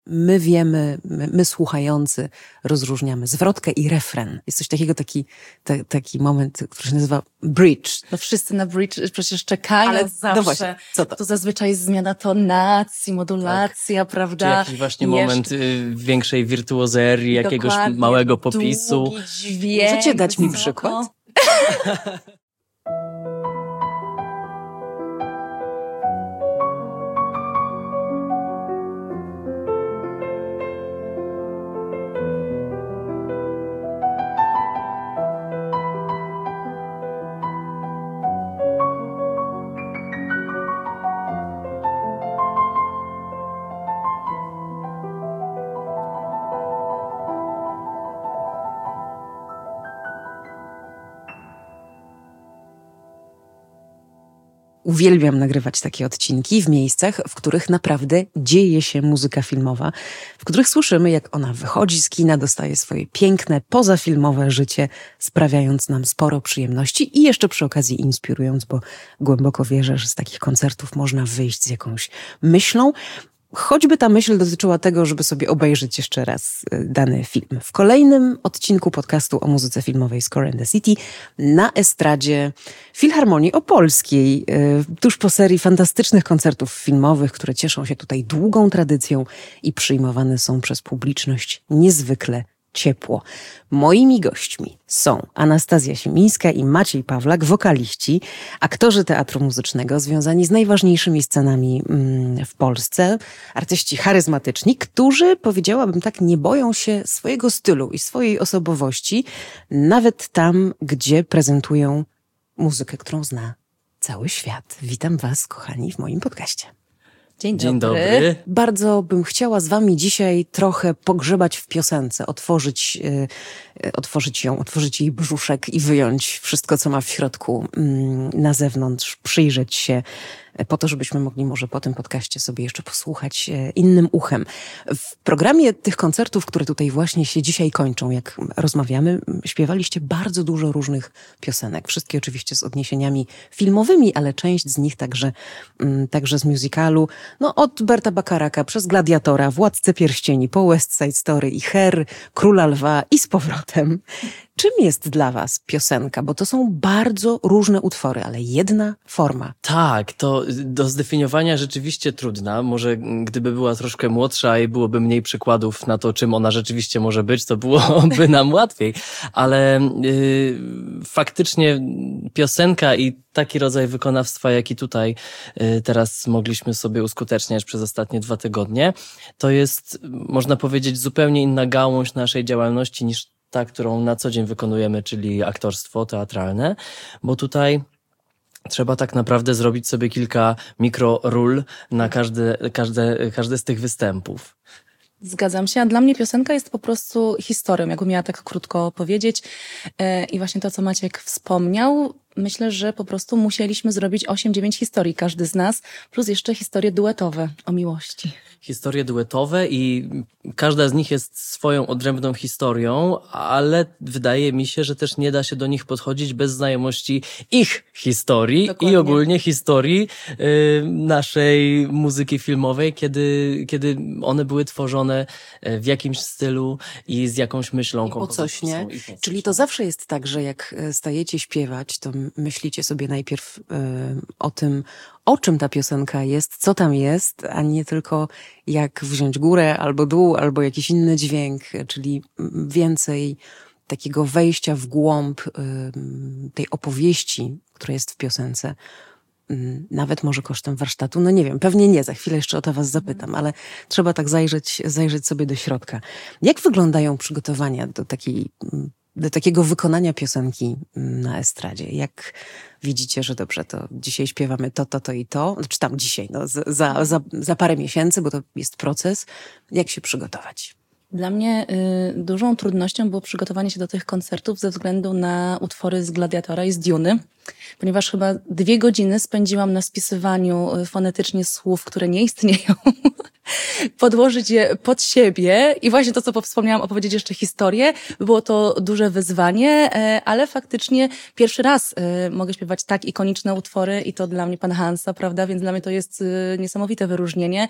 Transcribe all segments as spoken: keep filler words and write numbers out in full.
my wiemy, my, my słuchający rozróżniamy zwrotkę i refren. Jest coś takiego, taki, ta, taki moment, który się nazywa bridge. No wszyscy na bridge przecież czekają. Ale zawsze. No właśnie, co to? To zazwyczaj jest zmiana tonacji, modulacja, tak. Prawda? Czy jakiś właśnie Jeszcze... moment y, większej wirtuozerii, jakiegoś Dokładnie. małego popisu. Długi dźwięk. Możecie dać mi wysoko. przykład? Uwielbiam nagrywać takie odcinki w miejscach, w których naprawdę dzieje się muzyka filmowa, w których słyszymy, jak ona wychodzi z kina, dostaje swoje piękne, pozafilmowe życie, sprawiając nam sporo przyjemności i jeszcze przy okazji inspirując, bo głęboko wierzę, że z takich koncertów można wyjść z jakąś myślą, choćby ta myśl dotyczyła tego, żeby sobie obejrzeć jeszcze raz dany film. W kolejnym odcinku podcastu o muzyce filmowej Score and the City na estradzie Filharmonii Opolskiej, tuż po serii fantastycznych koncertów filmowych, które cieszą się tutaj długą tradycją i przyjmowane są przez publiczność niezwykle ciepło. Moimi gośćmi są Anastazja Siemińska i Maciej Pawlak, wokaliści, aktorzy teatru muzycznego związani z najważniejszymi scenami w Polsce, artyści charyzmatyczni, którzy, powiedziałabym tak, nie boją się swojego stylu i swojej osobowości, nawet tam, gdzie prezentują muzykę, którą zna cały świat. Witam was, kochani, w moim podcaście. Dzień, Dzień dobry. dobry. Bardzo bym chciała z wami dzisiaj trochę pogrzebać w piosence, otworzyć, yy, otworzyć ją, otworzyć jej brzuszek i wyjąć wszystko, co ma w środku yy, na zewnątrz, przyjrzeć się po to, żebyśmy mogli może po tym podcaście sobie jeszcze posłuchać innym uchem. W programie tych koncertów, które tutaj właśnie się dzisiaj kończą, jak rozmawiamy, śpiewaliście bardzo dużo różnych piosenek. Wszystkie oczywiście z odniesieniami filmowymi, ale część z nich także, także z musicalu. No od Berta Bakaraka przez Gladiatora, Władcę Pierścieni, po West Side Story i Her, Króla Lwa i z powrotem. Czym jest dla was piosenka? Bo to są bardzo różne utwory, ale jedna forma. Tak, to do zdefiniowania rzeczywiście trudna. Może gdyby była troszkę młodsza i byłoby mniej przykładów na to, czym ona rzeczywiście może być, to byłoby nam łatwiej. Ale yy, faktycznie piosenka i taki rodzaj wykonawstwa, jaki tutaj yy, teraz mogliśmy sobie uskuteczniać przez ostatnie dwa tygodnie, to jest, można powiedzieć, zupełnie inna gałąź naszej działalności niż ta, którą na co dzień wykonujemy, czyli aktorstwo teatralne, bo tutaj trzeba tak naprawdę zrobić sobie kilka mikroról na każde, każde, każde z tych występów. Zgadzam się, a dla mnie piosenka jest po prostu historią, jakbym miała tak krótko powiedzieć. I właśnie to, co Maciek wspomniał, myślę, że po prostu musieliśmy zrobić osiem dziewięć historii, każdy z nas, plus jeszcze historie duetowe o miłości. Historie duetowe i każda z nich jest swoją odrębną historią, ale wydaje mi się, że też nie da się do nich podchodzić bez znajomości ich historii. Dokładnie. I ogólnie historii y, naszej muzyki filmowej, kiedy, kiedy one były tworzone w jakimś stylu i z jakąś myślą I po coś, nie? I po coś. Czyli to zawsze jest tak, że jak stajecie śpiewać, to myślicie sobie najpierw y, o tym, o czym ta piosenka jest, co tam jest, a nie tylko jak wziąć górę albo dół, albo jakiś inny dźwięk, czyli więcej takiego wejścia w głąb y, tej opowieści, która jest w piosence. Y, nawet może kosztem warsztatu, no nie wiem, pewnie nie, za chwilę jeszcze o to was zapytam, ale trzeba tak zajrzeć, zajrzeć sobie do środka. Jak wyglądają przygotowania do takiej do takiego wykonania piosenki na estradzie? Jak widzicie, że dobrze, to dzisiaj śpiewamy to, to, to i to, czy tam dzisiaj, no za, za, za parę miesięcy, bo to jest proces. Jak się przygotować? Dla mnie y, dużą trudnością było przygotowanie się do tych koncertów ze względu na utwory z Gladiatora i z Duny, ponieważ chyba dwie godziny spędziłam na spisywaniu fonetycznie słów, które nie istnieją. podłożyć je pod siebie i właśnie to, co wspomniałam, opowiedzieć jeszcze historię. Było to duże wyzwanie, ale faktycznie pierwszy raz mogę śpiewać tak ikoniczne utwory i to dla mnie pana Hansa, prawda, więc dla mnie to jest niesamowite wyróżnienie,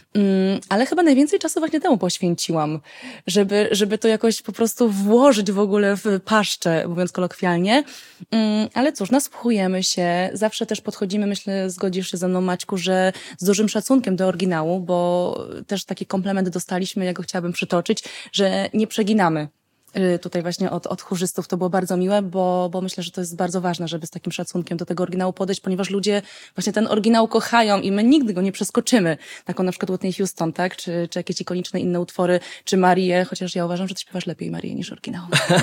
ale chyba najwięcej czasu właśnie temu poświęciłam, żeby, żeby to jakoś po prostu włożyć w ogóle w paszczę, mówiąc kolokwialnie, ale cóż, nasłuchujemy się, zawsze też podchodzimy, myślę, zgodzisz się ze mną, Maćku, że z dużym szacunkiem do oryginału, bo też taki komplement dostaliśmy, ja go chciałabym przytoczyć, że nie przeginamy. Tutaj właśnie od, od chórzystów to było bardzo miłe, bo, bo myślę, że to jest bardzo ważne, żeby z takim szacunkiem do tego oryginału podejść, ponieważ ludzie właśnie ten oryginał kochają i my nigdy go nie przeskoczymy. Taką na przykład Whitney Houston, tak? Czy, czy jakieś ikoniczne inne utwory, czy Marię, chociaż ja uważam, że ty śpiewasz lepiej Marię niż oryginał.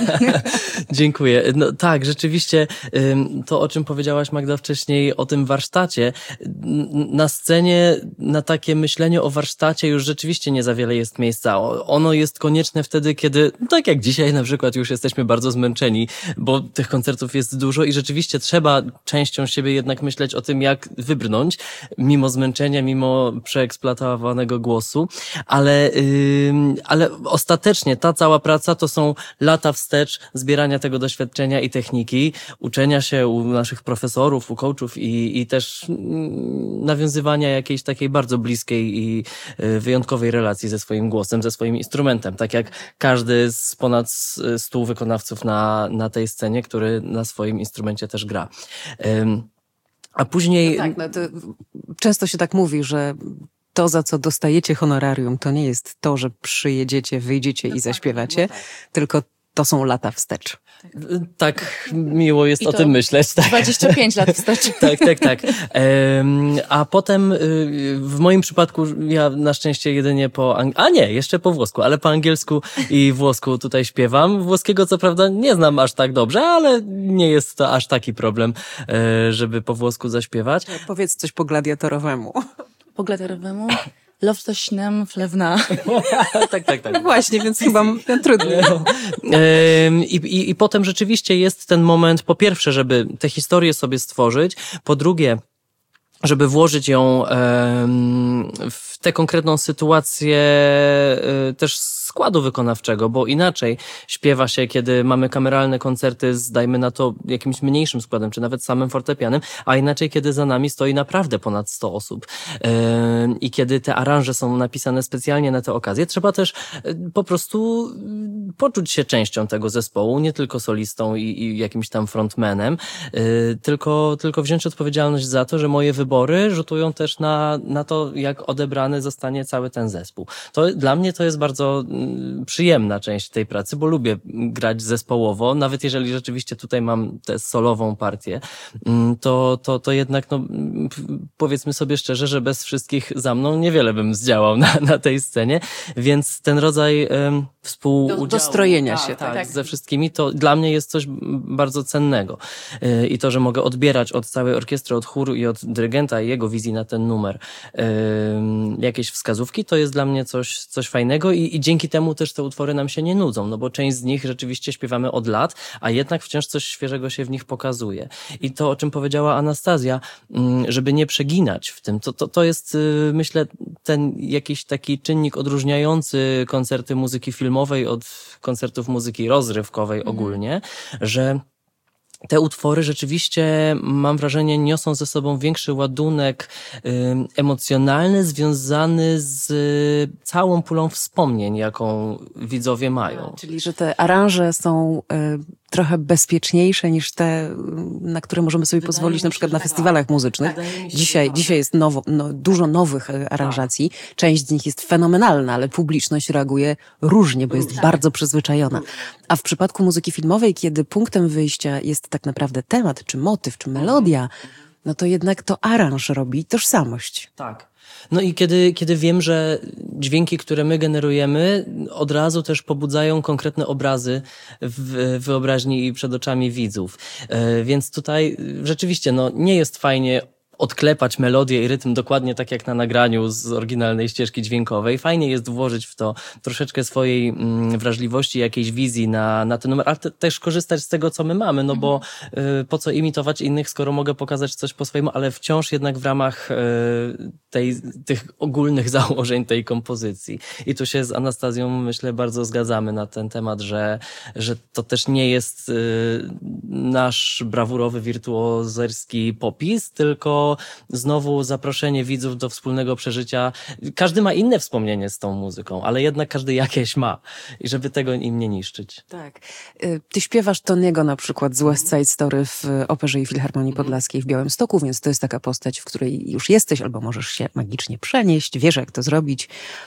Dziękuję. No tak, rzeczywiście to, o czym powiedziałaś, Magda, wcześniej, o tym warsztacie. Na scenie, na takie myślenie o warsztacie już rzeczywiście nie za wiele jest miejsca. Ono jest konieczne wtedy, kiedy, tak jak dzisiaj, Dzisiaj na przykład już jesteśmy bardzo zmęczeni, bo tych koncertów jest dużo i rzeczywiście trzeba częścią siebie jednak myśleć o tym, jak wybrnąć, mimo zmęczenia, mimo przeeksploatowanego głosu, ale, yy, ale ostatecznie ta cała praca to są lata wstecz zbierania tego doświadczenia i techniki, uczenia się u naszych profesorów, u coachów i, i też yy, nawiązywania jakiejś takiej bardzo bliskiej i yy, wyjątkowej relacji ze swoim głosem, ze swoim instrumentem, tak jak każdy z ponad stu wykonawców na, na tej scenie, który na swoim instrumencie też gra. Um, a później... No tak, no to często się tak mówi, że to, za co dostajecie honorarium, to nie jest to, że przyjedziecie, wyjdziecie i zaśpiewacie, tylko to są lata wstecz. Tak, miło jest I o tym myśleć. Tak. dwadzieścia pięć lat wstecz. Tak, tak, tak. Um, a potem y, w moim przypadku ja na szczęście jedynie po... Ang- a nie, jeszcze po włosku, ale po angielsku i włosku tutaj śpiewam. Włoskiego co prawda nie znam aż tak dobrze, ale nie jest to aż taki problem, y, żeby po włosku zaśpiewać. Powiedz coś po gladiatorowemu. Po gladiatorowemu? Lovstośnem flewna. tak, tak, tak. No właśnie, więc chyba trudno. I, i, I potem rzeczywiście jest ten moment, po pierwsze, żeby tę historię sobie stworzyć, po drugie, żeby włożyć ją w tę konkretną sytuację też składu wykonawczego, bo inaczej śpiewa się, kiedy mamy kameralne koncerty z, dajmy na to, jakimś mniejszym składem, czy nawet samym fortepianem, a inaczej, kiedy za nami stoi naprawdę ponad sto osób. I kiedy te aranże są napisane specjalnie na tę okazję, trzeba też po prostu poczuć się częścią tego zespołu, nie tylko solistą i, i jakimś tam frontmanem, tylko, tylko wziąć odpowiedzialność za to, że moje wybory rzutują też na, na to, jak odebrany zostanie cały ten zespół. To dla mnie to jest bardzo przyjemna część tej pracy, bo lubię grać zespołowo, nawet jeżeli rzeczywiście tutaj mam tę solową partię, to, to, to jednak no, powiedzmy sobie szczerze, że bez wszystkich za mną niewiele bym zdziałał na, na tej scenie, więc ten rodzaj um, współudziału, dostrojenia tak, się tak, tak. ze wszystkimi, to dla mnie jest coś bardzo cennego. Yy, I to, że mogę odbierać od całej orkiestry, od chóru i od dyrygenta i jego wizji na ten numer yy, jakieś wskazówki, to jest dla mnie coś, coś fajnego i, i dzięki temu też te utwory nam się nie nudzą, no bo część z nich rzeczywiście śpiewamy od lat, a jednak wciąż coś świeżego się w nich pokazuje. I to, o czym powiedziała Anastazja, żeby nie przeginać w tym, to, to, to jest, myślę, ten jakiś taki czynnik odróżniający koncerty muzyki filmowej od koncertów muzyki rozrywkowej mm. ogólnie, że te utwory rzeczywiście, mam wrażenie, niosą ze sobą większy ładunek y, emocjonalny związany z y, całą pulą wspomnień, jaką widzowie mają. Czyli, że te aranże są y, trochę bezpieczniejsze niż te, na które możemy sobie Wydaje pozwolić na przykład na tak. festiwalach muzycznych. Dzisiaj, tak. dzisiaj jest nowo, no, dużo nowych aranżacji. Tak. Część z nich jest fenomenalna, ale publiczność reaguje różnie, bo jest tak. bardzo przyzwyczajona. A w przypadku muzyki filmowej, kiedy punktem wyjścia jest tak naprawdę temat, czy motyw, czy melodia, no to jednak to aranż robi tożsamość. Tak. No i kiedy, kiedy wiem, że dźwięki, które my generujemy, od razu też pobudzają konkretne obrazy w wyobraźni i przed oczami widzów. Więc tutaj rzeczywiście no, nie jest fajnie odklepać melodię i rytm dokładnie tak jak na nagraniu z oryginalnej ścieżki dźwiękowej. Fajnie jest włożyć w to troszeczkę swojej mm, wrażliwości, jakiejś wizji na, na ten numer, ale te, też korzystać z tego, co my mamy, no bo y, po co imitować innych, skoro mogę pokazać coś po swojemu, ale wciąż jednak w ramach y, tej, tych ogólnych założeń tej kompozycji. I tu się z Anastazją, myślę, bardzo zgadzamy na ten temat, że, że to też nie jest y, nasz brawurowy, wirtuozerski popis, tylko znowu zaproszenie widzów do wspólnego przeżycia. Każdy ma inne wspomnienie z tą muzyką, ale jednak każdy jakieś ma. I żeby tego im nie niszczyć. Tak. Ty śpiewasz Toniego na przykład z West Side Story w Operze i Filharmonii Podlaskiej w Białymstoku, więc to jest taka postać, w której już jesteś albo możesz się magicznie przenieść, wiesz jak to zrobić.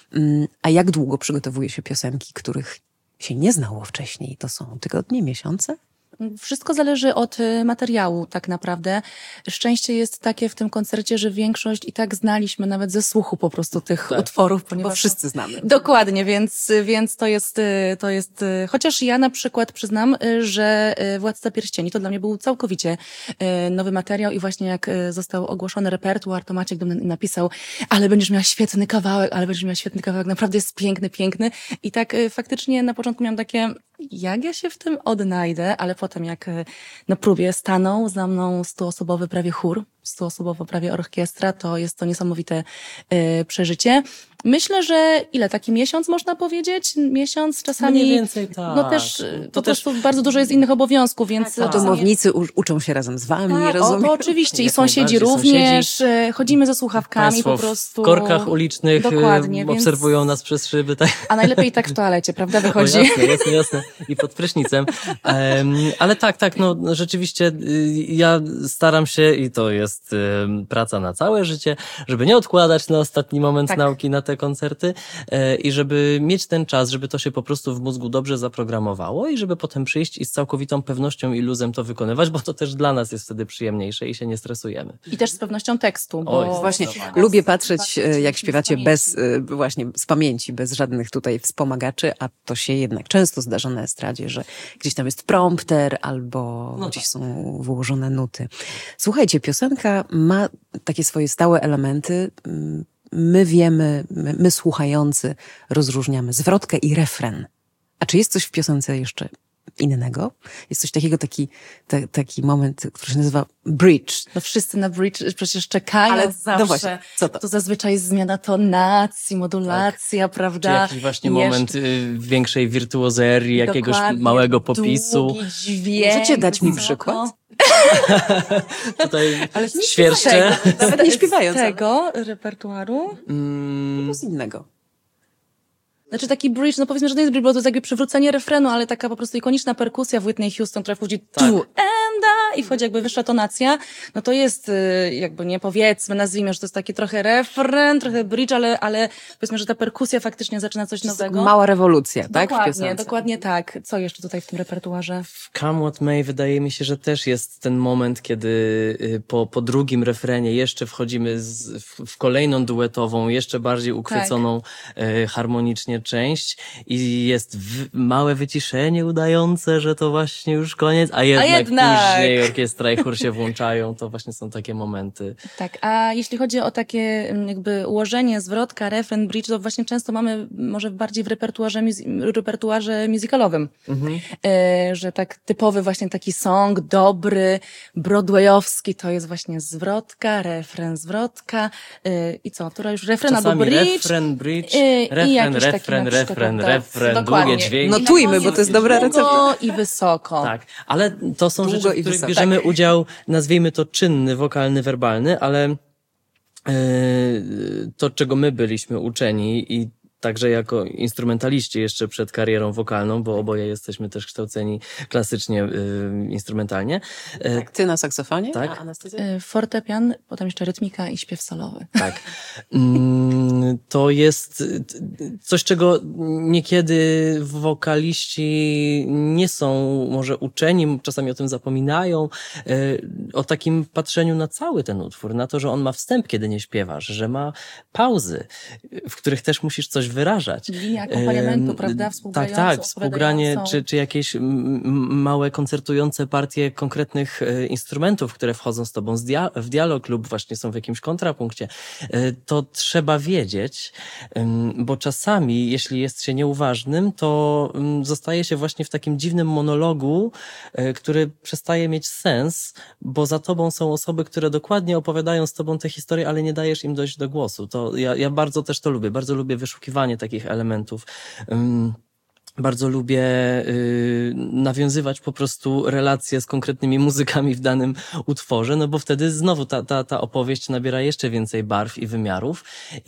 A jak długo przygotowuje się piosenki, których się nie znało wcześniej? To są tygodnie, miesiące? Wszystko zależy od materiału tak naprawdę. Szczęście jest takie w tym koncercie, że większość i tak znaliśmy nawet ze słuchu po prostu tych tak, utworów. Ponieważ bo wszyscy znamy. Dokładnie, więc, więc to jest, to jest, chociaż ja na przykład przyznam, że Władca Pierścieni to dla mnie był całkowicie nowy materiał i właśnie jak został ogłoszony repertuar, to Maciek do mnie napisał, ale będziesz miała świetny kawałek, ale będziesz miała świetny kawałek, naprawdę jest piękny, piękny. I tak faktycznie na początku miałam takie, jak ja się w tym odnajdę, ale potem jak na próbie stanął za mną stuosobowy prawie chór, stuosobowo prawie orkiestra, to jest to niesamowite y, przeżycie. Myślę, że ile? Taki miesiąc można powiedzieć? Miesiąc czasami. Mniej więcej tak. No też To po też... prostu bardzo dużo jest innych obowiązków, więc... Tak, domownicy u- uczą się razem z wami, tak, rozumiem? o, to oczywiście. I Jak sąsiedzi również. sąsiedzi. Chodzimy ze słuchawkami Państwo po prostu. w korkach ulicznych Dokładnie, obserwują więc... nas przez szyby. Tak? A najlepiej tak w toalecie, prawda? Wychodzi. O, jasne, jasne, jasne. I pod prysznicem. Um, ale tak, tak, no rzeczywiście y, ja staram się, i to jest y, praca na całe życie, żeby nie odkładać na ostatni moment Tak. nauki na te koncerty y, i żeby mieć ten czas, żeby to się po prostu w mózgu dobrze zaprogramowało i żeby potem przyjść i z całkowitą pewnością i luzem to wykonywać, bo to też dla nas jest wtedy przyjemniejsze i się nie stresujemy. I też z pewnością tekstu. Bo Oj, Właśnie, zdecydowanie. lubię patrzeć, e, jak śpiewacie z bez, e, właśnie z pamięci, bez żadnych tutaj wspomagaczy, a to się jednak często zdarza na estradzie, że gdzieś tam jest prompter albo No gdzieś tak. są włożone nuty. Słuchajcie, piosenka ma takie swoje stałe elementy. My wiemy, my, my słuchający rozróżniamy zwrotkę i refren. A czy jest coś w piosence jeszcze innego? Jest coś takiego, taki, ta, taki moment, który się nazywa bridge. No wszyscy na bridge przecież czekają Ale- no zawsze. właśnie, co to? To zazwyczaj jest zmiana tonacji, modulacja, Czy prawda? jakiś właśnie Jeszcze- moment y, większej wirtuozerii, jakiegoś Dokładnie, małego popisu. Długi dźwięk, Możecie dać mi wysoko. przykład? Tutaj Ale nie świerszcze. tego, nawet nie śpiewając. Z ale tego repertuaru. Mm, z innego. Znaczy taki bridge, no powiedzmy, że to nie jest bridge, bo to jest jakby przywrócenie refrenu, ale taka po prostu ikoniczna perkusja w Whitney Houston, która wchodzi Tak. tu, and a, i wchodzi jakby wyższa tonacja, no to jest y, jakby nie powiedzmy, nazwijmy, że to jest taki trochę refren, trochę bridge, ale, ale powiedzmy, że ta perkusja faktycznie zaczyna coś nowego. Mała rewolucja, tak? W Dokładnie, piosence. dokładnie tak. Co jeszcze tutaj w tym repertuarze? W Come What May wydaje mi się, że też jest ten moment, kiedy y, po, po drugim refrenie jeszcze wchodzimy z, w, w kolejną duetową, jeszcze bardziej ukręconą y, harmonicznie część i jest w, małe wyciszenie udające, że to właśnie już koniec, a jednak, jednak. później orkiestra i chór się włączają, to właśnie są takie momenty. Tak, a jeśli chodzi o takie mm, jakby ułożenie, zwrotka, refren, bridge, to właśnie często mamy może bardziej w repertuarze, muzy- repertuarze musicalowym. Mhm. E, że tak typowy właśnie taki song, dobry, broadwayowski, to jest właśnie zwrotka, refren, zwrotka e, i co, która już refren albo Czasami bridge. refren, bridge, e, i refren, jakiś taki refren, na przykład refren, tak, refren, dokładnie. długie dźwięki. No Notujmy, bo to jest dobra Długo recepta. i wysoko. Tak, ale to są Długo rzeczy, i w których wysoko. bierzemy Tak. udział, nazwijmy to czynny, wokalny, werbalny, ale yy, to, czego my byliśmy uczeni i także jako instrumentaliści jeszcze przed karierą wokalną, bo oboje jesteśmy też kształceni klasycznie, yy, instrumentalnie. Yy, Tak, ty na saksofonie, Tak. a Anastazja? E, Fortepian, potem jeszcze rytmika i śpiew solowy. Tak. Mm, To jest coś, czego niekiedy wokaliści nie są może uczeni, czasami o tym zapominają, y, o takim patrzeniu na cały ten utwór, na to, że on ma wstęp, kiedy nie śpiewasz, że ma pauzy, w których też musisz coś coś wyrażać. Linia akompaniamentu, Ym, prawda? Tak, tak, współgranie, czy, czy jakieś m, małe koncertujące partie konkretnych e, instrumentów, które wchodzą z tobą z dia- w dialog lub właśnie są w jakimś kontrapunkcie. E, to trzeba wiedzieć, ym, bo czasami, jeśli jest się nieuważnym, to ym, zostaje się właśnie w takim dziwnym monologu, e, który przestaje mieć sens, bo za tobą są osoby, które dokładnie opowiadają z tobą te historie, ale nie dajesz im dojść do głosu. To ja, ja bardzo też to lubię. Bardzo lubię wyszukiwanie takich elementów. Um, Bardzo lubię y, nawiązywać po prostu relacje z konkretnymi muzykami w danym utworze, no bo wtedy znowu ta, ta, ta opowieść nabiera jeszcze więcej barw i wymiarów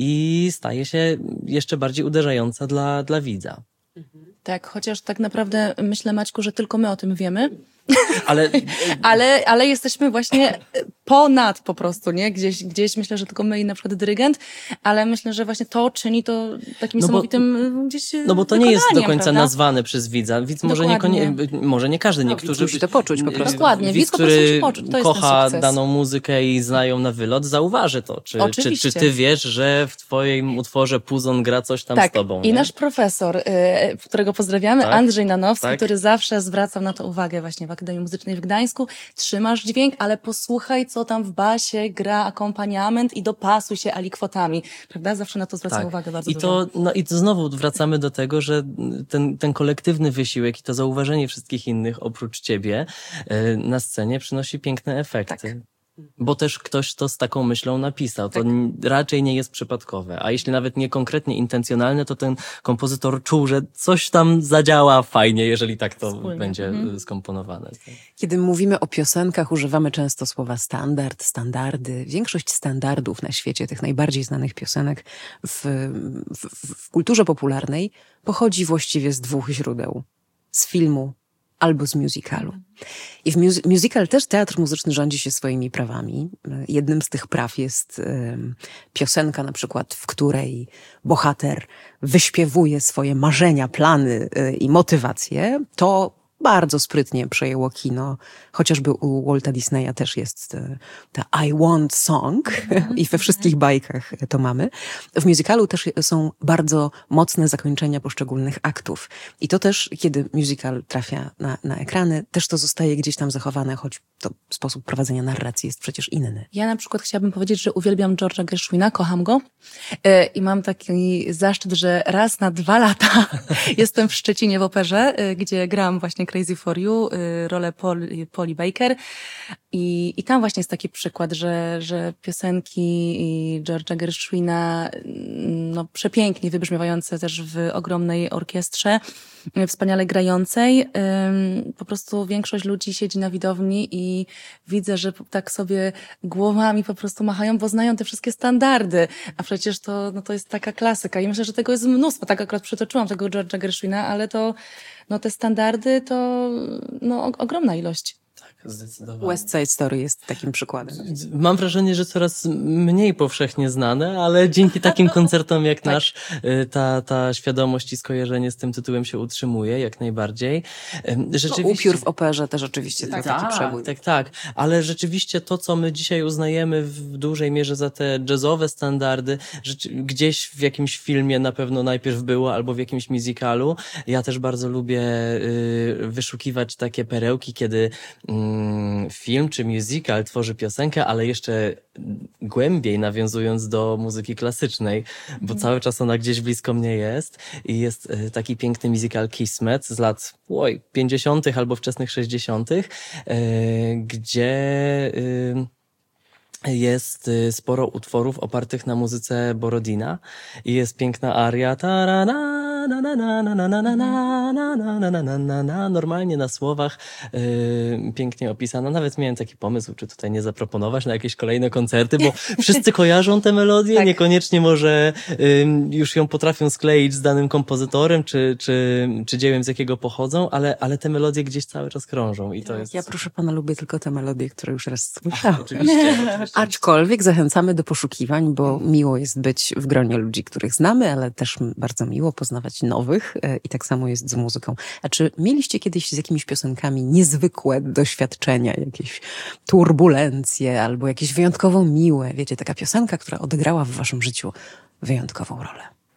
i staje się jeszcze bardziej uderzająca dla, dla widza. Tak, chociaż tak naprawdę myślę, Maćku, że tylko my o tym wiemy. Ale, ale, ale jesteśmy właśnie ponad po prostu, nie? Gdzieś, gdzieś myślę, że tylko my i na przykład dyrygent, ale myślę, że właśnie to czyni to takim no bo, niesamowitym gdzieś No bo to nie jest do końca prawda? nazwane przez widza. Widz może niekoniecznie, może nie każdy, no, niektórzy... musi to poczuć po prostu. Dokładnie, Widz, widz po prostu który musi poczuć. To jest kocha ten sukces. daną muzykę i znają na wylot, zauważy to. Czy, czy, czy ty wiesz, że w twoim utworze Puzon gra coś tam tak, z tobą? I nie? nasz profesor, y, którego pozdrawiamy, tak, Andrzej Nanowski, tak. który zawsze zwracał na to uwagę właśnie w Akademii Muzycznej w Gdańsku. Trzymasz dźwięk, ale posłuchaj, co tam w basie gra akompaniament i dopasuj się alikwotami. Prawda? Zawsze na to zwracam tak. uwagę bardzo I dużo. to, no i to znowu wracamy do tego, że ten, ten kolektywny wysiłek i to zauważenie wszystkich innych oprócz ciebie y, na scenie przynosi piękne efekty. Tak. Bo też ktoś to z taką myślą napisał. To Tak. raczej nie jest przypadkowe. A jeśli nawet nie konkretnie intencjonalne, to ten kompozytor czuł, że coś tam zadziała fajnie, jeżeli tak to Wspólnie. będzie Mhm. skomponowane. Kiedy mówimy o piosenkach, używamy często słowa standard, standardy. Większość standardów na świecie, tych najbardziej znanych piosenek w, w, w kulturze popularnej pochodzi właściwie z dwóch źródeł. Z filmu albo z musicalu. I w mus- musical też teatr muzyczny rządzi się swoimi prawami. Jednym z tych praw jest y, piosenka na przykład, w której bohater wyśpiewuje swoje marzenia, plany y, i motywacje. To bardzo sprytnie przejęło kino. Chociażby u Walta Disneya też jest y, ta I Want Song i we wszystkich bajkach to mamy. W musicalu też są bardzo mocne zakończenia poszczególnych aktów. I to też, kiedy musical trafia na, na ekrany, też to zostaje gdzieś tam zachowane, choć to sposób prowadzenia narracji jest przecież inny. Ja na przykład chciałabym powiedzieć, że uwielbiam George'a Gershwina, kocham go yy, i mam taki zaszczyt, że raz na dwa lata jestem w Szczecinie w operze, yy, gdzie gram właśnie Crazy for You, yy, rolę Paul, Polly Baker i, i tam właśnie jest taki przykład, że, że piosenki George'a Gershwina, no przepięknie wybrzmiewające też w ogromnej orkiestrze, yy, wspaniale grającej, yy, po prostu większość ludzi siedzi na widowni i widzę, że tak sobie głowami po prostu machają, bo znają te wszystkie standardy, a przecież to, no to jest taka klasyka i myślę, że tego jest mnóstwo. Tak akurat przytoczyłam tego George'a Gershwina, ale to, no te standardy to, no ogromna ilość. Zdecydowanie. West Side Story jest takim przykładem. Mam wrażenie, że coraz mniej powszechnie znane, ale dzięki takim koncertom jak tak. nasz, ta, ta świadomość i skojarzenie z tym tytułem się utrzymuje jak najbardziej. Rzeczywiście... No, upiór w operze też oczywiście tak, to taki przebój. Tak, tak, ale rzeczywiście to, co my dzisiaj uznajemy w dużej mierze za te jazzowe standardy, gdzieś w jakimś filmie na pewno najpierw było, albo w jakimś musicalu. Ja też bardzo lubię y, wyszukiwać takie perełki, kiedy film czy musical tworzy piosenkę, ale jeszcze głębiej nawiązując do muzyki klasycznej, bo mm. cały czas ona gdzieś blisko mnie jest i jest taki piękny musical Kismet z lat oj, pięćdziesiątych albo wczesnych sześćdziesiątych, gdzie jest sporo utworów opartych na muzyce Borodina i jest piękna aria tarana, na na na na na na na na na na na na na na normalnie na słowach yy, pięknie opisana. Nawet miałem taki pomysł, czy tutaj nie zaproponować na jakieś kolejne koncerty, bo wszyscy kojarzą tę melodię, tak. Niekoniecznie może yy, już ją potrafią skleić z danym kompozytorem, czy, czy, czy dziełem, z jakiego pochodzą, ale, ale te melodie gdzieś cały czas krążą i to tak, jest... Ja proszę pana lubię tylko te melodie, które już raz słyszałam. Oczywiście, oczywiście. Aczkolwiek zachęcamy do poszukiwań, bo miło jest być w gronie ludzi, których znamy, ale też bardzo miło poznawać nowych i tak samo jest z muzyką. A czy mieliście kiedyś z jakimiś piosenkami niezwykłe doświadczenia, jakieś turbulencje albo jakieś wyjątkowo miłe, wiecie, taka piosenka, która odegrała w waszym życiu wyjątkową rolę?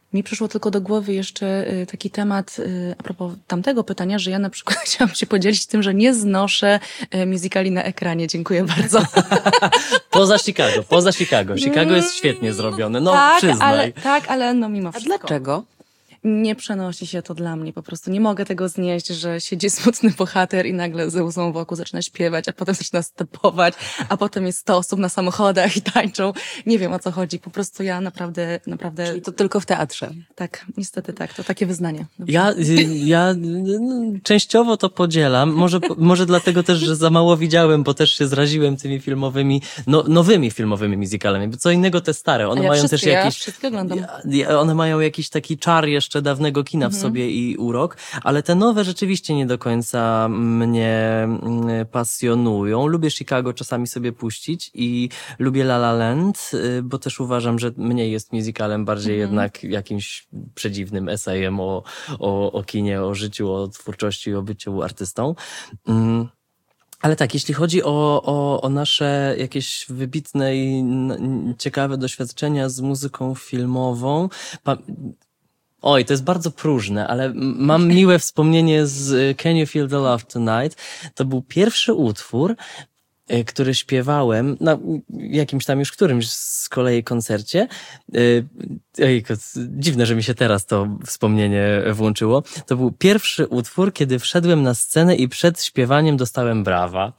Mi przyszło tylko do głowy jeszcze taki temat a propos tamtego pytania, że ja na przykład chciałam się podzielić tym, że nie znoszę musicali na ekranie. Dziękuję bardzo. Poza Chicago, poza Chicago. Chicago jest świetnie zrobione, no tak, przyznaj. Ale, tak, ale no mimo A wszystko. dlaczego? Nie przenosi się to dla mnie, po prostu nie mogę tego znieść, że siedzi smutny bohater i nagle ze łzą wokół zaczyna śpiewać, a potem zaczyna stepować, a potem jest sto osób na samochodach i tańczą. Nie wiem, o co chodzi, po prostu ja naprawdę, naprawdę... Czyli to tylko w teatrze. Tak, niestety tak, to takie wyznanie. Dobrze. Ja, ja częściowo to podzielam, może, może dlatego też, że za mało widziałem, bo też się zraziłem tymi filmowymi, no, nowymi filmowymi musicalami, bo co innego te stare, one ja mają też jakiś... Ja wszystkie oglądam. One mają jakiś taki czar jeszcze dawnego kina w sobie i urok, ale te nowe rzeczywiście nie do końca mnie pasjonują. Lubię Chicago czasami sobie puścić i lubię La La Land, bo też uważam, że mniej jest musicalem, bardziej mhm. jednak jakimś przedziwnym esejem o, o, o kinie, o życiu, o twórczości, o byciu artystą. Mm. Ale tak, jeśli chodzi o, o, o nasze jakieś wybitne i ciekawe doświadczenia z muzyką filmową, pa- Oj, to jest bardzo próżne, ale mam miłe wspomnienie z Can You Feel the Love Tonight. To był pierwszy utwór, który śpiewałem na jakimś tam już którymś z kolei koncercie. Ej, dziwne, że mi się teraz to wspomnienie włączyło. To był pierwszy utwór, kiedy wszedłem na scenę i przed śpiewaniem dostałem brawa.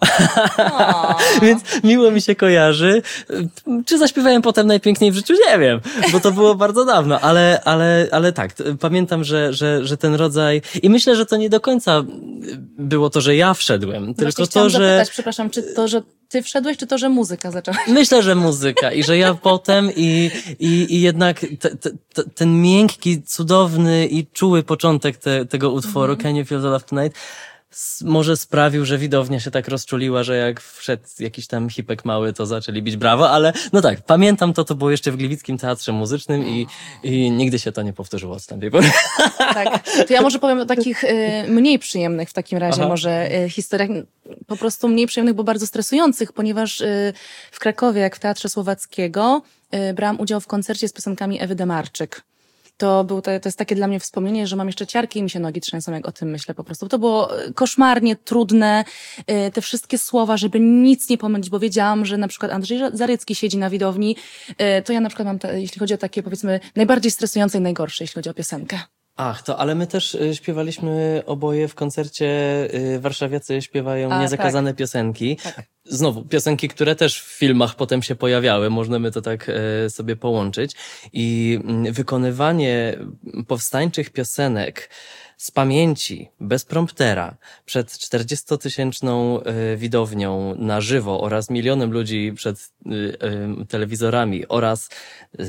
Więc miło mi się kojarzy. Czy zaśpiewałem potem najpiękniej w życiu? Nie wiem, bo to było bardzo dawno, ale, ale, ale tak, pamiętam, że, że, że ten rodzaj i myślę, że to nie do końca było to, że ja wszedłem, no tylko to, że... Zapytać, przepraszam, czy to, że ty wszedłeś, czy to, że muzyka zaczęła? Myślę, że muzyka i że ja potem i, i, i jednak te, te, te, ten miękki, cudowny i czuły początek te, tego utworu mm-hmm. Can You Feel the Love Tonight może sprawił, że widownia się tak rozczuliła, że jak wszedł jakiś tam hipek mały, to zaczęli bić brawo, ale no tak, pamiętam to, to było jeszcze w Gliwickim Teatrze Muzycznym i, i nigdy się to nie powtórzyło od tamtej pory. Tak, to ja może powiem o takich y, mniej przyjemnych w takim razie Aha. może y, historiach, po prostu mniej przyjemnych, bo bardzo stresujących, ponieważ y, w Krakowie, jak w Teatrze Słowackiego, y, brałam udział w koncercie z piosenkami Ewy Demarczyk. To, był, to, to jest takie dla mnie wspomnienie, że mam jeszcze ciarki i mi się nogi trzęsą, jak o tym myślę po prostu. To było koszmarnie trudne, te wszystkie słowa, żeby nic nie pomylić, bo wiedziałam, że na przykład Andrzej Zarycki siedzi na widowni. To ja na przykład mam, te, jeśli chodzi o takie, powiedzmy, najbardziej stresujące i najgorsze, jeśli chodzi o piosenkę. Ach, to, ale my też y, śpiewaliśmy oboje w koncercie y, Warszawiacy śpiewają A, niezakazane tak. piosenki. Tak. Znowu, piosenki, które też w filmach potem się pojawiały, możemy to tak y, sobie połączyć. I y, wykonywanie powstańczych piosenek z pamięci, bez promptera, przed czterdziestotysięczną y, widownią na żywo oraz milionem ludzi przed y, y, telewizorami oraz y,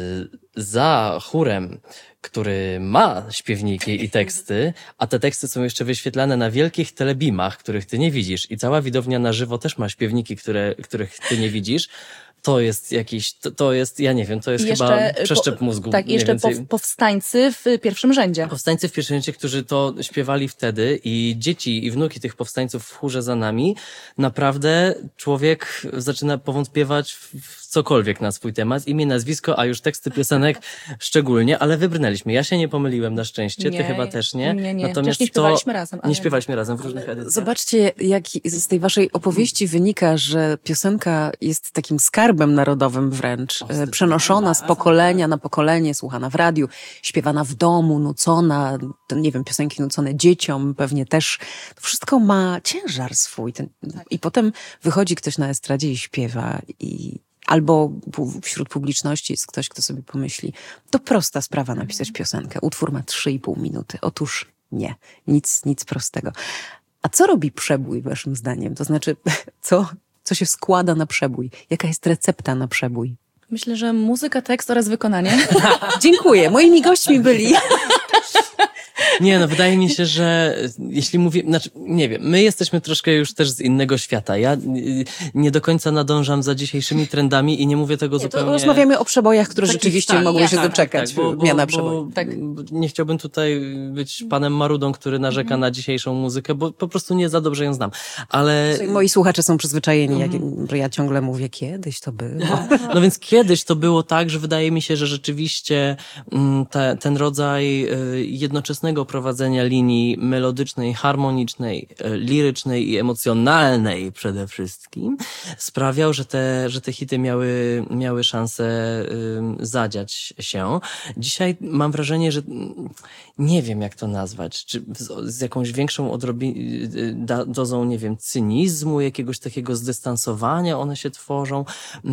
za chórem, który ma śpiewniki i teksty, a te teksty są jeszcze wyświetlane na wielkich telebimach, których ty nie widzisz i cała widownia na żywo też ma śpiewniki, które, których ty nie widzisz. To jest jakiś, to, to jest, ja nie wiem, to jest chyba przeszczep po, mózgu. Tak, i jeszcze po, powstańcy w pierwszym rzędzie. Powstańcy w pierwszym rzędzie, którzy to śpiewali wtedy i dzieci i wnuki tych powstańców w chórze za nami, naprawdę człowiek zaczyna powątpiewać w cokolwiek na swój temat, imię, nazwisko, a już teksty piosenek szczególnie, ale wybrnęliśmy. Ja się nie pomyliłem na szczęście, nie, ty chyba też nie. Nie, nie, Natomiast nie śpiewaliśmy razem. Ale... Nie śpiewaliśmy razem w różnych edycjach. Zobaczcie, jak z tej waszej opowieści wynika, że piosenka jest takim skarbem narodowym wręcz, o, przenoszona z pokolenia na pokolenie, słuchana w radiu, śpiewana w domu, nucona, to, nie wiem, piosenki nucone dzieciom, pewnie też. To wszystko ma ciężar swój. Ten, tak. I potem wychodzi ktoś na estradzie i śpiewa i albo wśród publiczności jest ktoś, kto sobie pomyśli, to prosta sprawa napisać piosenkę. Utwór ma trzy i pół minuty. Otóż nie, nic, nic prostego. A co robi przebój waszym zdaniem? To znaczy, co, co się składa na przebój? Jaka jest recepta na przebój? Myślę, że muzyka, tekst oraz wykonanie. Dziękuję. Moimi gośćmi byli Nie, no wydaje mi się, że jeśli mówię, znaczy nie wiem, my jesteśmy troszkę już też z innego świata. Ja nie do końca nadążam za dzisiejszymi trendami i nie mówię tego nie, zupełnie... To rozmawiamy o przebojach, które Takich, rzeczywiście tak, mogły tak, się tak, doczekać tak, bo, bo, miana bo, przeboju. Tak. bo nie chciałbym tutaj być panem Marudą, który narzeka na dzisiejszą muzykę, bo po prostu nie za dobrze ją znam. Ale... Moi słuchacze są przyzwyczajeni, jak, że ja ciągle mówię, kiedyś to było. No więc kiedyś to było tak, że wydaje mi się, że rzeczywiście te, ten rodzaj jednoczesnego prowadzenia linii melodycznej, harmonicznej, lirycznej i emocjonalnej przede wszystkim sprawiał, że te, że te hity miały, miały szansę zadziać się. Dzisiaj mam wrażenie, że nie wiem jak to nazwać, czy z, z jakąś większą odrobi, dozą, nie wiem, cynizmu, jakiegoś takiego zdystansowania one się tworzą,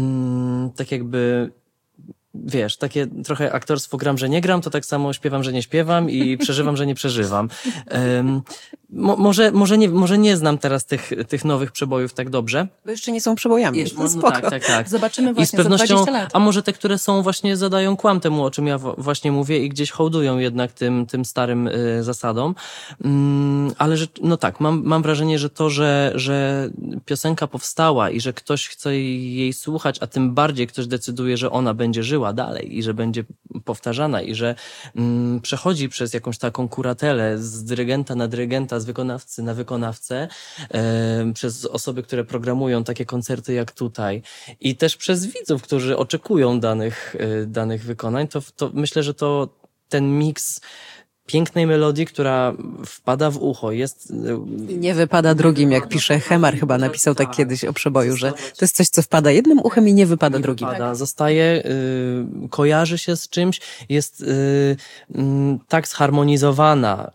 mm, tak jakby wiesz, takie trochę aktorstwo gram, że nie gram, to tak samo śpiewam, że nie śpiewam i przeżywam, że nie przeżywam. Um, mo, może, może, nie, może nie znam teraz tych, tych nowych przebojów tak dobrze. Bo jeszcze nie są przebojami. No, no tak, tak, tak. Zobaczymy właśnie I z pewnością, za dwadzieścia lat. A może te, które są właśnie zadają kłam temu, o czym ja w, właśnie mówię i gdzieś hołdują jednak tym, tym starym y, zasadom. Um, ale że, no tak, mam, mam wrażenie, że to, że, że piosenka powstała i że ktoś chce jej słuchać, a tym bardziej ktoś decyduje, że ona będzie żyła dalej i że będzie powtarzana i że mm, przechodzi przez jakąś taką kuratelę z dyrygenta na dyrygenta, z wykonawcy na wykonawcę, e, przez osoby, które programują takie koncerty jak tutaj i też przez widzów, którzy oczekują danych, e, danych wykonań, to, to myślę, że to ten miks pięknej melodii, która wpada w ucho, jest... Nie wypada drugim, jak pisze Hemar, chyba napisał tak kiedyś o przeboju, że to jest coś, co wpada jednym uchem i nie wypada nie drugim. Wypada, zostaje, y, kojarzy się z czymś, jest y, y, tak zharmonizowana,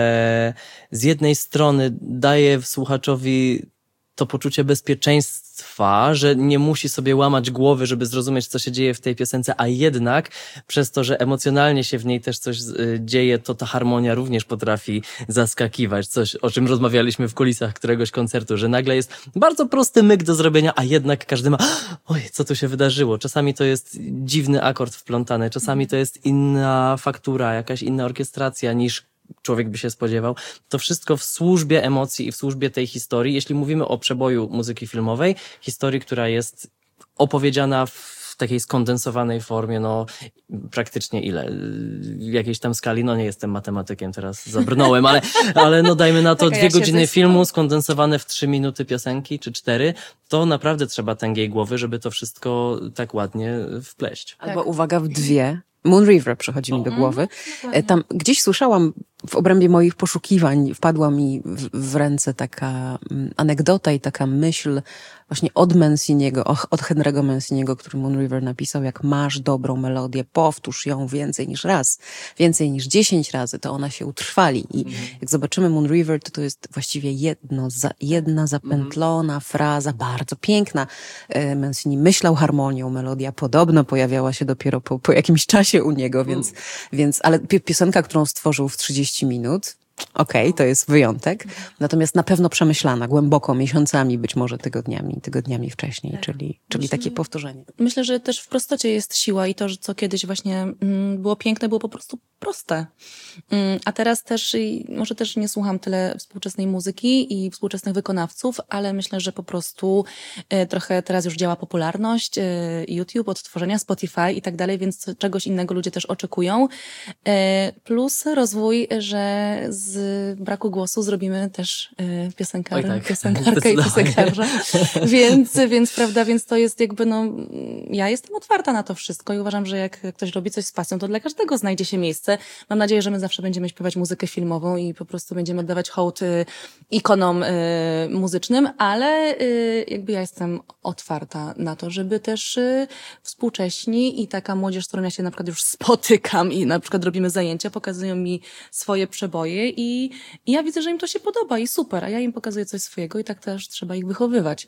że z jednej strony daje słuchaczowi to poczucie bezpieczeństwa, że nie musi sobie łamać głowy, żeby zrozumieć, co się dzieje w tej piosence, a jednak przez to, że emocjonalnie się w niej też coś y, dzieje, to ta harmonia również potrafi zaskakiwać. Coś, o czym rozmawialiśmy w kulisach któregoś koncertu, że nagle jest bardzo prosty myk do zrobienia, a jednak każdy ma oj, co tu się wydarzyło. Czasami to jest dziwny akord wplątany, czasami to jest inna faktura, jakaś inna orkiestracja niż człowiek by się spodziewał. To wszystko w służbie emocji i w służbie tej historii. Jeśli mówimy o przeboju muzyki filmowej, historii, która jest opowiedziana w takiej skondensowanej formie, no praktycznie ile? W jakiejś tam skali, no nie jestem matematykiem, teraz zabrnąłem, ale, ale no dajmy na to Taka dwie ja godziny siedzę filmu skondensowane w trzy minuty piosenki, czy cztery, to naprawdę trzeba tęgiej głowy, żeby to wszystko tak ładnie wpleść. Albo uwaga, w dwie. Moon River przychodzi mi do głowy. Mm, Tam gdzieś słyszałam, w obrębie moich poszukiwań wpadła mi w, w ręce taka anegdota i taka myśl właśnie od Manciniego, od Henry'ego Manciniego, który Moon River napisał, jak masz dobrą melodię, powtórz ją więcej niż raz, więcej niż dziesięć razy, to ona się utrwali. I mm. jak zobaczymy Moon River, to to jest właściwie jedno, za, jedna zapętlona mm. fraza, bardzo piękna. Mancini myślał harmonią, melodia podobno pojawiała się dopiero po, po jakimś czasie u niego, więc, mm. więc ale piosenka, którą stworzył w trzydzieści minut, okej, okay, to jest wyjątek, natomiast na pewno przemyślana, głęboko, miesiącami, być może tygodniami, tygodniami wcześniej, czyli, czyli Myślę, takie powtórzenie. Myślę, że też w prostocie jest siła i to, że co kiedyś właśnie mm, było piękne, było po prostu proste. Mm, a teraz też, może też nie słucham tyle współczesnej muzyki i współczesnych wykonawców, ale myślę, że po prostu y, trochę teraz już działa popularność, y, YouTube, odtworzenia, Spotify i tak dalej, więc czegoś innego ludzie też oczekują. Y, plus rozwój, że z braku głosu zrobimy też y, piosenkarę, tak. piosenkarkę i piosenkarza. więc, więc, prawda, więc to jest jakby, no, ja jestem otwarta na to wszystko i uważam, że jak ktoś robi coś z pasją, to dla każdego znajdzie się miejsce. Mam nadzieję, że my zawsze będziemy śpiewać muzykę filmową i po prostu będziemy oddawać hołd y, ikonom y, muzycznym, ale y, jakby ja jestem otwarta na to, żeby też y, współcześni i taka młodzież, z którą ja się na przykład już spotykam i na przykład robimy zajęcia, pokazują mi swoje przeboje i, i ja widzę, że im to się podoba i super, a ja im pokazuję coś swojego i tak też trzeba ich wychowywać.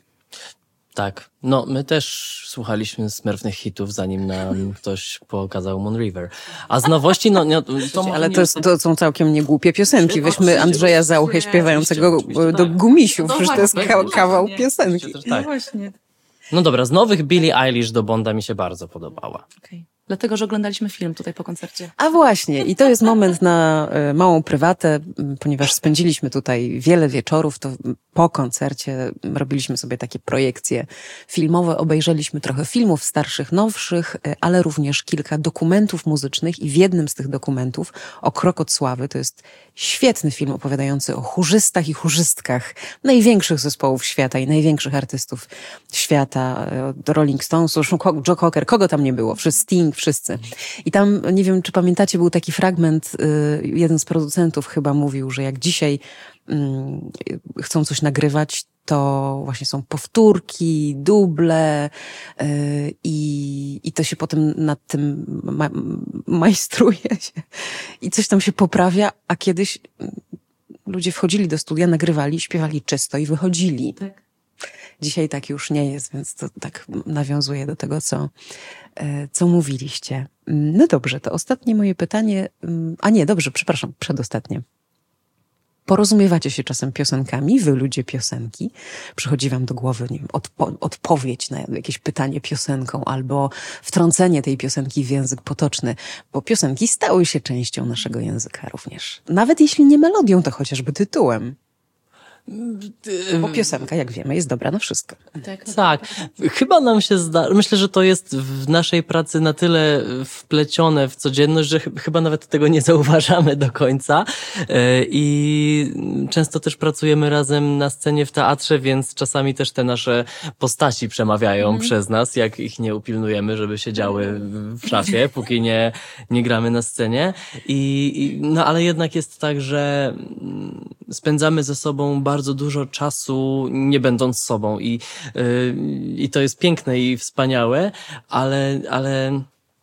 Tak, no my też słuchaliśmy smurfnych hitów, zanim nam ktoś pokazał Moon River. A z nowości, no... no to ale to, jest, to są całkiem niegłupie piosenki. Weźmy Andrzeja Zauchę śpiewającego do Gumisiów, przecież to jest kawał piosenki. No właśnie. No dobra, z nowych Billie Eilish do Bonda mi się bardzo podobała. Okay. Dlatego, że oglądaliśmy film tutaj po koncercie. A właśnie, i to jest moment na e, małą prywatę, m, ponieważ spędziliśmy tutaj wiele wieczorów, to po koncercie robiliśmy sobie takie projekcje filmowe, obejrzeliśmy trochę filmów starszych, nowszych, e, ale również kilka dokumentów muzycznych i w jednym z tych dokumentów o Krok od Sławy, to jest świetny film opowiadający o chórzystach i chórzystkach największych zespołów świata i największych artystów świata, e, od Rolling Stonesów, Joe Cocker, kogo tam nie było, wszyscy Sting, wszyscy. I tam, nie wiem, czy pamiętacie, był taki fragment, y, jeden z producentów chyba mówił, że jak dzisiaj y, chcą coś nagrywać, to właśnie są powtórki, duble y, i, i to się potem nad tym ma, majstruje się i coś tam się poprawia, a kiedyś ludzie wchodzili do studia, nagrywali, śpiewali czysto i wychodzili. Tak. Dzisiaj tak już nie jest, więc to tak nawiązuje do tego, co, co mówiliście. No dobrze, to ostatnie moje pytanie, a nie, dobrze, przepraszam, przedostatnie. Porozumiewacie się czasem piosenkami, wy ludzie piosenki? Przychodzi wam do głowy, nie wiem, odpo- odpowiedź na jakieś pytanie piosenką albo wtrącenie tej piosenki w język potoczny, bo piosenki stały się częścią naszego języka również. Nawet jeśli nie melodią, to chociażby tytułem. Bo piosenka, jak wiemy, jest dobra na wszystko. Tak. Tak, chyba nam się zda. Myślę, że to jest w naszej pracy na tyle wplecione w codzienność, że ch- chyba nawet tego nie zauważamy do końca. Yy, I często też pracujemy razem na scenie w teatrze, więc czasami też te nasze postaci przemawiają mm. przez nas, jak ich nie upilnujemy, żeby siedziały w szafie, póki nie, nie gramy na scenie. I, i, no ale jednak jest tak, że spędzamy ze sobą bardzo dużo czasu nie będąc sobą i, yy, i to jest piękne i wspaniałe, ale, ale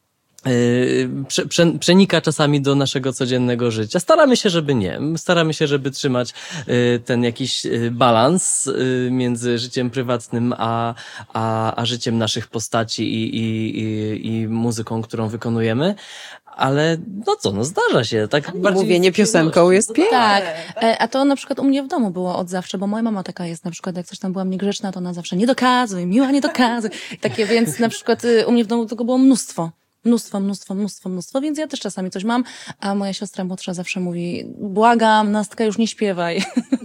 yy, prze, prze, przenika czasami do naszego codziennego życia. Staramy się, żeby nie. Staramy się, żeby trzymać yy, ten jakiś yy, balans yy, między życiem prywatnym a, a, a życiem naszych postaci i, i, i, i muzyką, którą wykonujemy. Ale no co, no zdarza się. Tak Mówienie piosenką jest piękne. Tak, a to na przykład u mnie w domu było od zawsze, bo moja mama taka jest, na przykład jak coś tam byłam niegrzeczna, to ona zawsze nie dokazuj, miła, nie dokazuj. Takie, więc na przykład u mnie w domu tego było mnóstwo. Mnóstwo, mnóstwo, mnóstwo, mnóstwo, więc ja też czasami coś mam, a moja siostra młodsza zawsze mówi, błagam, Nastka, już nie śpiewaj.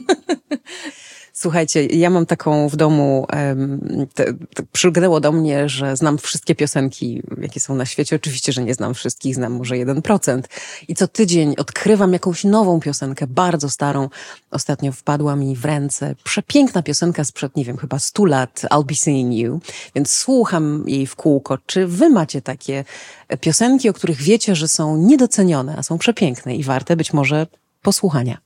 Słuchajcie, ja mam taką w domu, te, te, przylgnęło do mnie, że znam wszystkie piosenki, jakie są na świecie. Oczywiście, że nie znam wszystkich, znam może jeden procent. I co tydzień odkrywam jakąś nową piosenkę, bardzo starą. Ostatnio wpadła mi w ręce przepiękna piosenka sprzed, nie wiem, chyba stu lat, I'll Be Seeing You. Więc słucham jej w kółko. Czy wy macie takie piosenki, o których wiecie, że są niedocenione, a są przepiękne i warte być może posłuchania?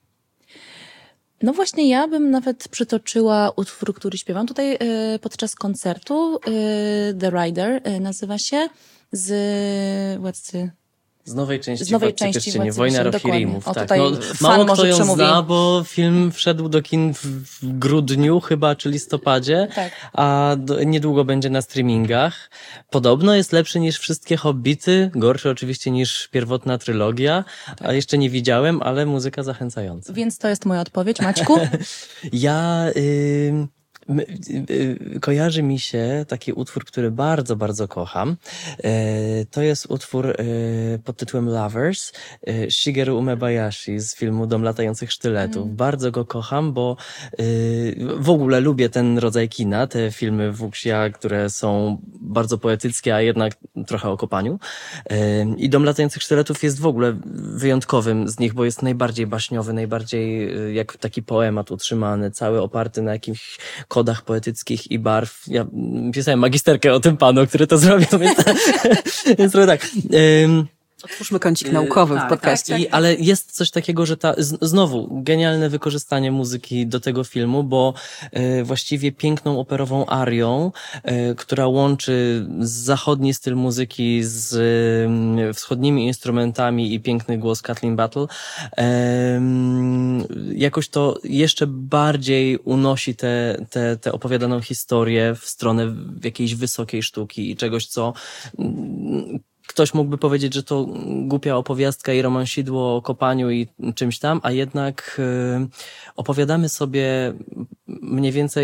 No właśnie, ja bym nawet przytoczyła utwór, który śpiewam tutaj y, podczas koncertu. Y, The Rider y, nazywa się z Władcy... Z nowej części, z nowej Władcy części Pierścieni, Władcy Wojna Pierścieni, Rohirrimów. dokładnie. O, Tak. tutaj No, fan mało może kto ją przemówi. zna, bo film wszedł do kin w, w grudniu chyba, czy listopadzie, Tak. a do, niedługo będzie na streamingach. Podobno jest lepszy niż wszystkie Hobbity, gorszy oczywiście niż pierwotna trylogia, Tak. a jeszcze nie widziałem, ale muzyka zachęcająca. Więc to jest moja odpowiedź. Maćku? Ja... Y My, y, kojarzy mi się taki utwór, który bardzo, bardzo kocham. E, to jest utwór e, pod tytułem Lovers e, Shigeru Umebayashi z filmu Dom latających sztyletów. Mm. Bardzo go kocham, bo e, w ogóle lubię ten rodzaj kina, te filmy wuxia, które są bardzo poetyckie, a jednak trochę o kopaniu. E, I Dom latających sztyletów jest w ogóle wyjątkowym z nich, bo jest najbardziej baśniowy, najbardziej e, jak taki poemat utrzymany, cały oparty na jakimś kodach poetyckich i barw. Ja pisałem magisterkę o tym panu, który to zrobił, więc, więc trochę tak. Um, Otwórzmy kącik naukowy tak, w podcaście. Tak, I, ale jest coś takiego, że ta, z, znowu, genialne wykorzystanie muzyki do tego filmu, bo e, właściwie piękną operową arią, e, która łączy zachodni styl muzyki z e, wschodnimi instrumentami i piękny głos Kathleen Battle, e, jakoś to jeszcze bardziej unosi tę te, te opowiadaną historię w stronę jakiejś wysokiej sztuki i czegoś, co ktoś mógłby powiedzieć, że to głupia opowiastka i romansidło o kopaniu i czymś tam, a jednak y, opowiadamy sobie mniej więcej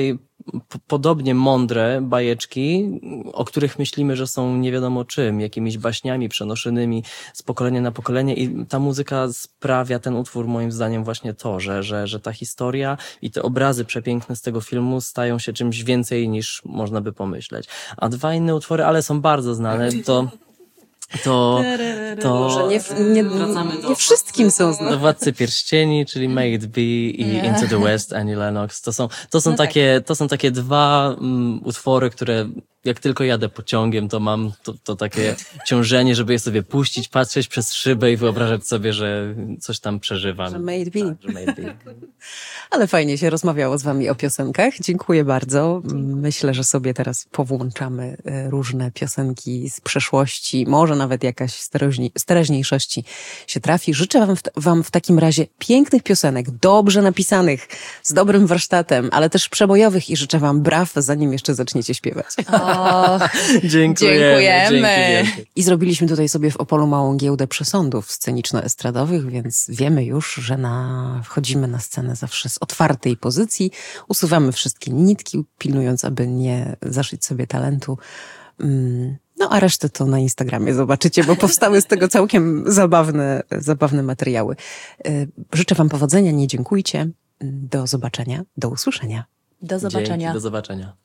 p- podobnie mądre bajeczki, o których myślimy, że są nie wiadomo czym, jakimiś baśniami przenoszonymi z pokolenia na pokolenie i ta muzyka sprawia, ten utwór moim zdaniem właśnie to, że, że, że ta historia i te obrazy przepiękne z tego filmu stają się czymś więcej niż można by pomyśleć. A dwa inne utwory, ale są bardzo znane, to To, to Może nie, nie, nie wszystkim są znane. do Władcy Pierścieni, czyli May It Be i Nie. Into the West, Annie Lennox. To są, to są No tak. takie, to są takie dwa um, utwory, które jak tylko jadę pociągiem, to mam to, to takie ciążenie, żeby je sobie puścić, patrzeć przez szybę i wyobrażać sobie, że coś tam przeżywam. Że May It Be. Tak, że May It Be. Ale fajnie się rozmawiało z wami o piosenkach. Dziękuję bardzo. Myślę, że sobie teraz powłączamy e, różne piosenki z przeszłości. Może nawet jakaś z teraźni- z teraźniejszości się trafi. Życzę wam w, t- wam w takim razie pięknych piosenek, dobrze napisanych, z dobrym warsztatem, ale też przebojowych i życzę wam braw, zanim jeszcze zaczniecie śpiewać. O, Dziękujemy. Dziękujemy. Dzięki wielkie. I zrobiliśmy tutaj sobie w Opolu małą giełdę przesądów sceniczno-estradowych, więc wiemy już, że na, wchodzimy na scenę zawsze z otwartej pozycji, usuwamy wszystkie nitki, pilnując, aby nie zaszyć sobie talentu. Mm, No a resztę to na Instagramie zobaczycie, bo powstały z tego całkiem zabawne, zabawne materiały. Y, Życzę wam powodzenia, nie dziękujcie. Do zobaczenia, do usłyszenia. do zobaczenia. Dzięki, do zobaczenia.